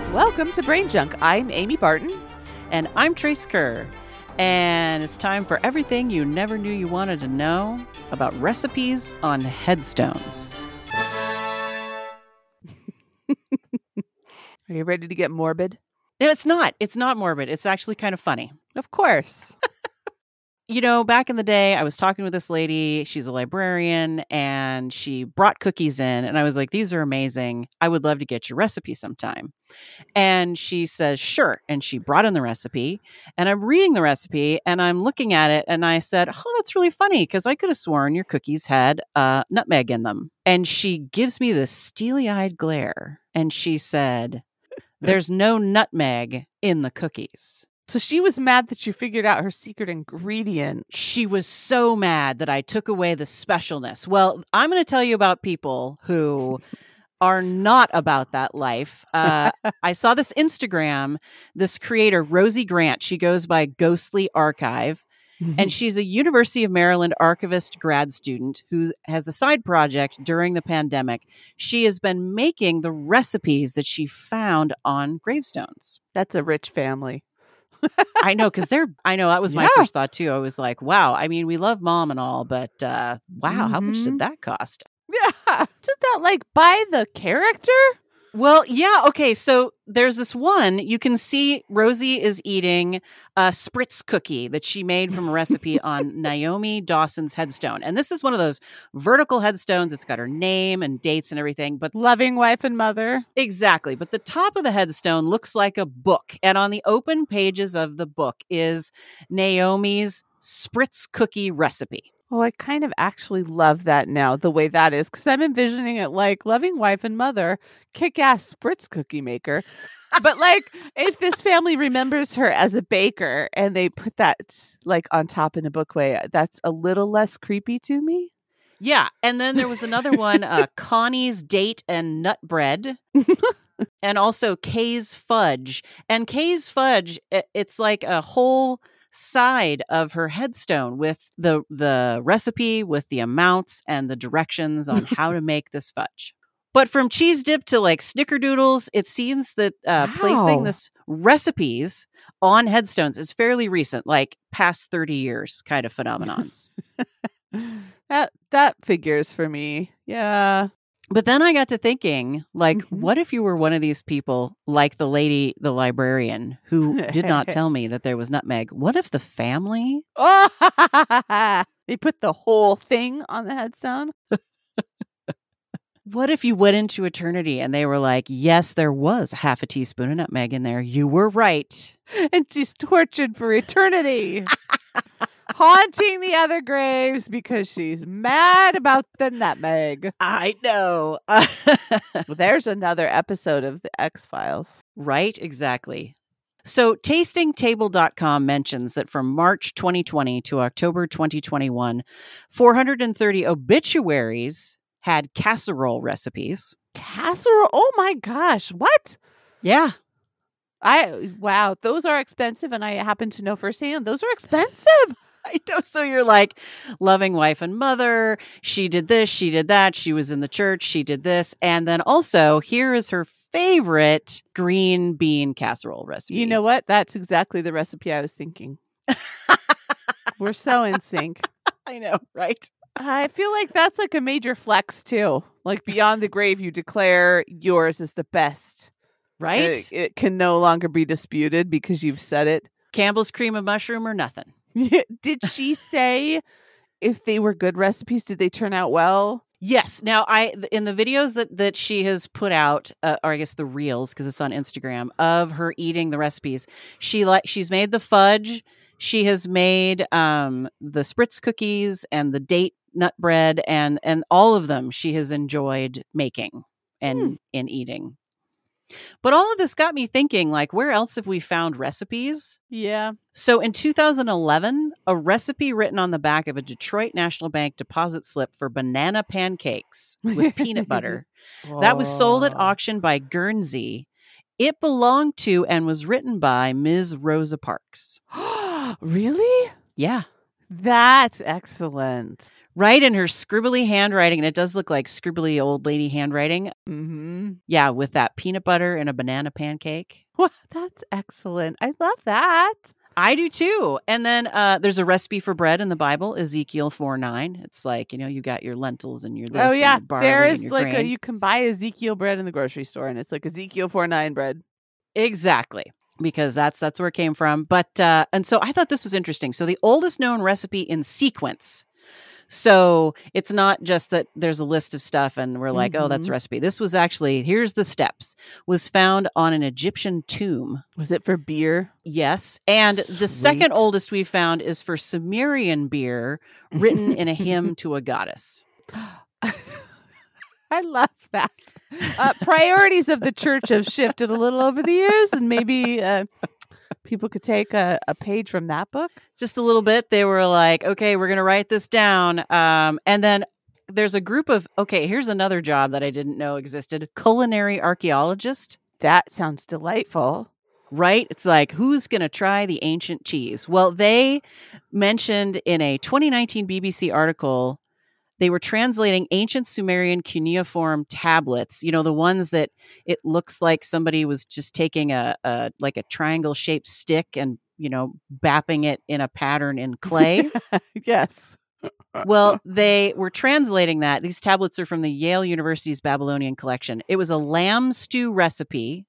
Welcome to Brain Junk. I'm Amy Barton. And I'm Trace Kerr. And it's time for everything you never knew you wanted to know about recipes on headstones. Are you ready to get morbid? No, it's not. It's not morbid. It's actually kind of funny. Of course. You know, back in the day, I was talking with this lady. She's a librarian, and she brought cookies in. And I was like, these are amazing. I would love to get your recipe sometime. And she says, sure. And she brought in the recipe. And I'm reading the recipe, and I'm looking at it. And I said, oh, that's really funny, because I could have sworn your cookies had nutmeg in them. And she gives me this steely-eyed glare. And she said, there's no nutmeg in the cookies. So she was mad that you figured out her secret ingredient. She was so mad that I took away the specialness. Well, I'm going to tell you about people who are not about that life. I saw this Instagram, this creator, Rosie Grant. She goes by Ghostly Archive. And she's a University of Maryland archivist grad student who has a side project during the pandemic. She has been making the recipes that she found on gravestones. That's a rich family. I know, because that was my first thought too. I was like, wow, I mean, we love mom and all, but wow, how much did that cost? Yeah. Isn't that like by the character? Well, yeah. Okay. So there's this one, you can see Rosie is eating a Spritz cookie that she made from a recipe on Naomi Dawson's headstone. And this is one of those vertical headstones. It's got her name and dates and everything, but loving wife and mother. Exactly. But the top of the headstone looks like a book. And on the open pages of the book is Naomi's Spritz cookie recipe. Well, I kind of actually love that now, the way that is, because I'm envisioning it like loving wife and mother, kick-ass Spritz cookie maker. But like, if this family remembers her as a baker and they put that like on top in a book way, that's a little less creepy to me. Yeah. And then there was another one, Connie's Date and Nut Bread. And also Kay's Fudge. And Kay's Fudge, it's like a whole side of her headstone with the recipe, with the amounts and the directions on how to make this fudge. But from cheese dip to like snickerdoodles, it seems that placing this recipes on headstones is fairly recent, like past 30 years kind of phenomenons. That figures for me. Yeah. But then I got to thinking, like, what if you were one of these people, like the lady, the librarian, who did not tell me that there was nutmeg? What if the family? They put the whole thing on the headstone? What if you went into eternity and they were like, yes, there was half a teaspoon of nutmeg in there. You were right. And she's tortured for eternity. Haunting the other graves because she's mad about the nutmeg. I know. Well, there's another episode of the X-Files. Right, exactly. So tastingtable.com mentions that from March 2020 to October 2021, 430 obituaries had casserole recipes. Casserole? Oh my gosh. What? Yeah. Wow, those are expensive, and I happen to know firsthand those are expensive. I know. So you're like loving wife and mother. She did this. She did that. She was in the church. She did this. And then also here is her favorite green bean casserole recipe. You know what? That's exactly the recipe I was thinking. We're so in sync. I know, right? I feel like that's like a major flex too. Like beyond the grave, you declare yours is the best. Right? It can no longer be disputed because you've said it. Campbell's cream of mushroom or nothing. Did she say if they were good recipes, did they turn out well? Yes. Now, in the videos that she has put out, or I guess the reels, because it's on Instagram, of her eating the recipes, she's made the fudge. She has made the Spritz cookies and the date nut bread, and all of them she has enjoyed making and eating. But all of this got me thinking, like, where else have we found recipes? Yeah. So in 2011, a recipe written on the back of a Detroit National Bank deposit slip for banana pancakes with peanut butter. That was sold at auction by Guernsey. It belonged to and was written by Ms. Rosa Parks. Really? Yeah. That's excellent. Right in her scribbly handwriting, and it does look like scribbly old lady handwriting. Mm-hmm. Yeah, with that peanut butter and a banana pancake. Well, that's excellent. I love that. I do too. And then there's a recipe for bread in the Bible, Ezekiel 4:9. It's like, you got your lentils and your this Oh, yeah. and your barley There and is your like grain. you can buy Ezekiel bread in the grocery store, and it's like Ezekiel 4:9 bread. Exactly. Because that's where it came from. But and so I thought this was interesting. So the oldest known recipe in sequence. So it's not just that there's a list of stuff and we're like, oh, that's a recipe. This was actually, here's the steps, was found on an Egyptian tomb. Was it for beer? Yes. And the second oldest we found is for Sumerian beer, written in a hymn to a goddess. I love that. Priorities of the church have shifted a little over the years, and maybe people could take a page from that book. Just a little bit. They were like, okay, we're going to write this down. And then there's a group of, okay, here's another job that I didn't know existed. Culinary archaeologist. That sounds delightful. Right? It's like, who's going to try the ancient cheese? Well, they mentioned in a 2019 BBC article, they were translating ancient Sumerian cuneiform tablets, the ones that it looks like somebody was just taking a triangle shaped stick and, bapping it in a pattern in clay. Yes. Well, they were translating that. These tablets are from the Yale University's Babylonian collection. It was a lamb stew recipe.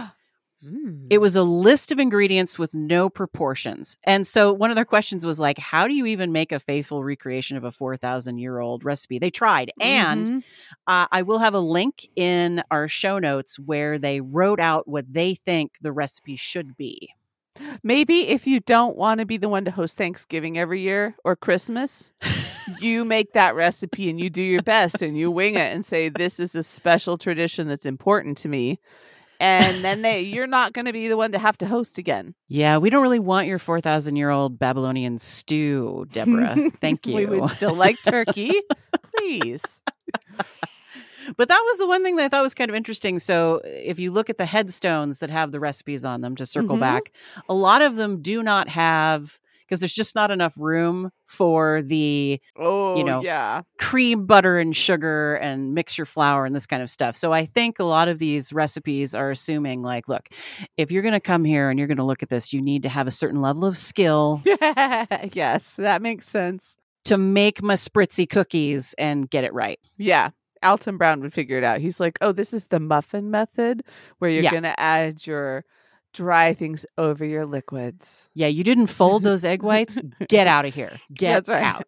It was a list of ingredients with no proportions. And so one of their questions was like, how do you even make a faithful recreation of a 4,000-year-old recipe? They tried. And I will have a link in our show notes where they wrote out what they think the recipe should be. Maybe if you don't want to be the one to host Thanksgiving every year or Christmas, you make that recipe and you do your best and you wing it and say, this is a special tradition that's important to me. And then you're not going to be the one to have to host again. Yeah, we don't really want your 4,000-year-old Babylonian stew, Deborah. Thank you. We would still like turkey. Please. But that was the one thing that I thought was kind of interesting. So if you look at the headstones that have the recipes on them, to circle back, a lot of them do not have, because there's just not enough room for the, cream, butter, and sugar and mix your flour and this kind of stuff. So I think a lot of these recipes are assuming like, look, if you're going to come here and you're going to look at this, you need to have a certain level of skill. Yes, that makes sense. To make my spritzy cookies and get it right. Yeah. Alton Brown would figure it out. He's like, oh, this is the muffin method where you're going to add your dry things over your liquids. Yeah, you didn't fold those egg whites. Get out of here. Get out.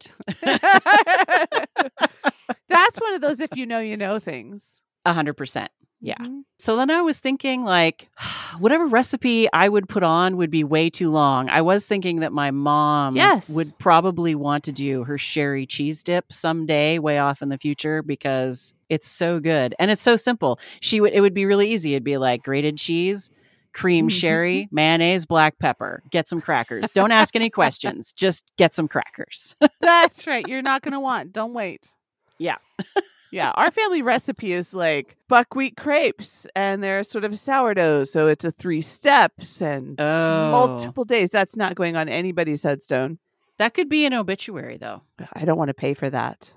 That's one of those if you know things. 100%. Yeah. So then I was thinking like, whatever recipe I would put on would be way too long. I was thinking that my mom would probably want to do her sherry cheese dip someday way off in the future because it's so good. And it's so simple. It would be really easy. It'd be like grated cheese, cream sherry, mayonnaise, black pepper. Get some crackers. Don't ask any questions. Just get some crackers. That's right. You're not going to want. Don't wait. Yeah. Yeah, our family recipe is like buckwheat crepes, and they're sort of sourdough, so it's a 3 steps and multiple days. That's not going on anybody's headstone. That could be an obituary, though. I don't want to pay for that.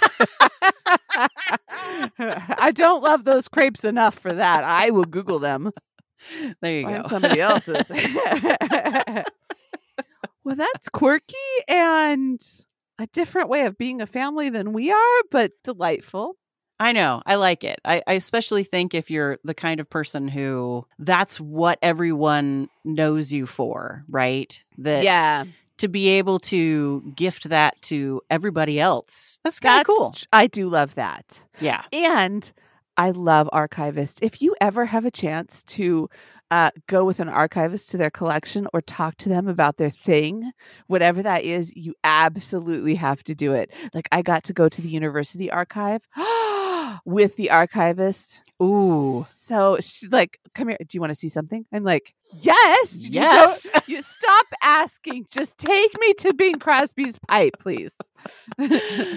I don't love those crepes enough for that. I will Google them. There you go. Somebody else's. Well, that's quirky and a different way of being a family than we are, but delightful. I know. I like it. I especially think if you're the kind of person who that's what everyone knows you for, right? To be able to gift that to everybody else. That's kind of cool. I do love that. Yeah. And I love archivists. If you ever have a chance to go with an archivist to their collection or talk to them about their thing, whatever that is, you absolutely have to do it. Like I got to go to the university archive with the archivist. Ooh. So she's like, come here. Do you want to see something? I'm like, yes. Yes. You stop asking. Just take me to Bing Crosby's pipe, please.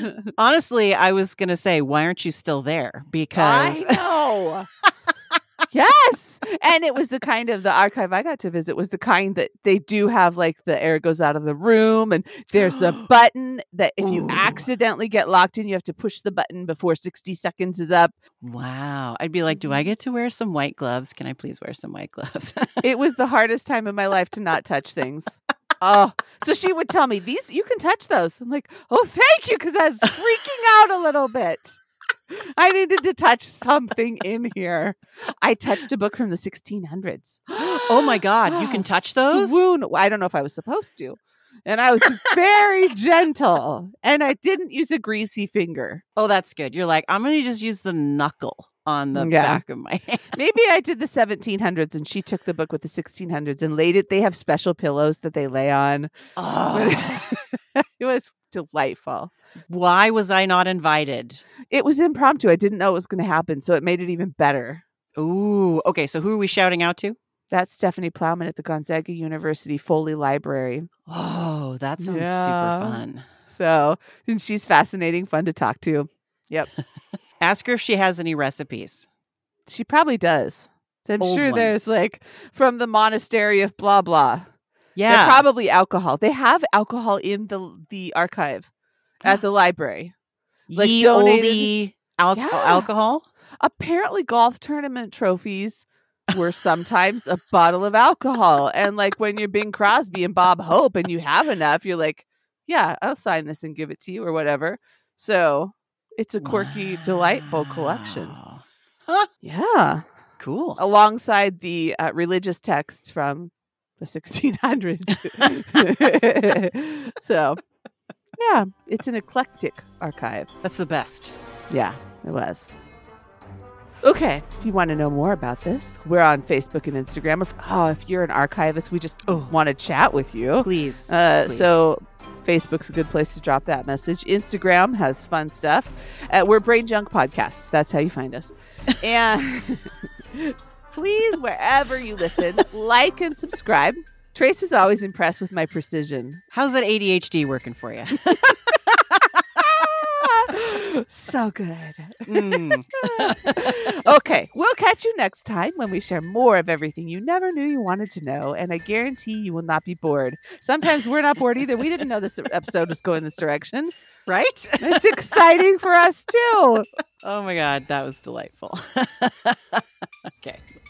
Honestly, I was going to say, why aren't you still there? Because I know. Yes. And it was the kind of the archive I got to visit was the kind that they do have like the air goes out of the room and there's a button that if you Ooh. accidentally get locked in, you have to push the button before 60 seconds is up. Wow. I'd be like, do I get to wear some white gloves? Can I please wear some white gloves? It was the hardest time in my life to not touch things. Oh, so she would tell me, these, you can touch those. I'm like, oh, thank you, because I was freaking out a little bit. I needed to touch something in here. I touched a book from the 1600s. Oh my God, you can touch those? Swoon. I don't know if I was supposed to. And I was very gentle. And I didn't use a greasy finger. Oh, that's good. You're like, I'm going to just use the knuckle on the back of my hand. Maybe I did the 1700s and she took the book with the 1600s and laid it. They have special pillows that they lay on. Oh. It was delightful. Why was I not invited? It was impromptu. I didn't know it was going to happen. So it made it even better. Ooh. Okay. So who are we shouting out to? That's Stephanie Plowman at the Gonzaga University Foley Library. Oh, that sounds super fun. So, and she's fascinating, fun to talk to. Yep. Ask her if she has any recipes. She probably does. I'm Old sure ones. there's like from the monastery of blah, blah. Yeah. They're probably alcohol. They have alcohol in the archive at the library. Like Ye donated olde Yeah. alcohol? Apparently golf tournament trophies were sometimes a bottle of alcohol. And like when you're Bing Crosby and Bob Hope and you have enough, you're like, yeah, I'll sign this and give it to you or whatever. So it's a quirky, delightful collection. Huh. Yeah. Cool. Alongside the religious texts from the 1600s. So, yeah, it's an eclectic archive. That's the best. Yeah, it was. Okay, if you want to know more about this, we're on Facebook and Instagram. If you're an archivist, we just want to chat with you. Please. So Facebook's a good place to drop that message. Instagram has fun stuff. We're Brain Junk Podcast. That's how you find us. And please, wherever you listen, like and subscribe. Trace is always impressed with my precision. How's that ADHD working for you? So good. Mm. Okay, we'll catch you next time when we share more of everything you never knew you wanted to know, and I guarantee you will not be bored. Sometimes we're not bored either. We didn't know this episode was going this direction. Right? It's exciting for us too. Oh my God, that was delightful. Okay.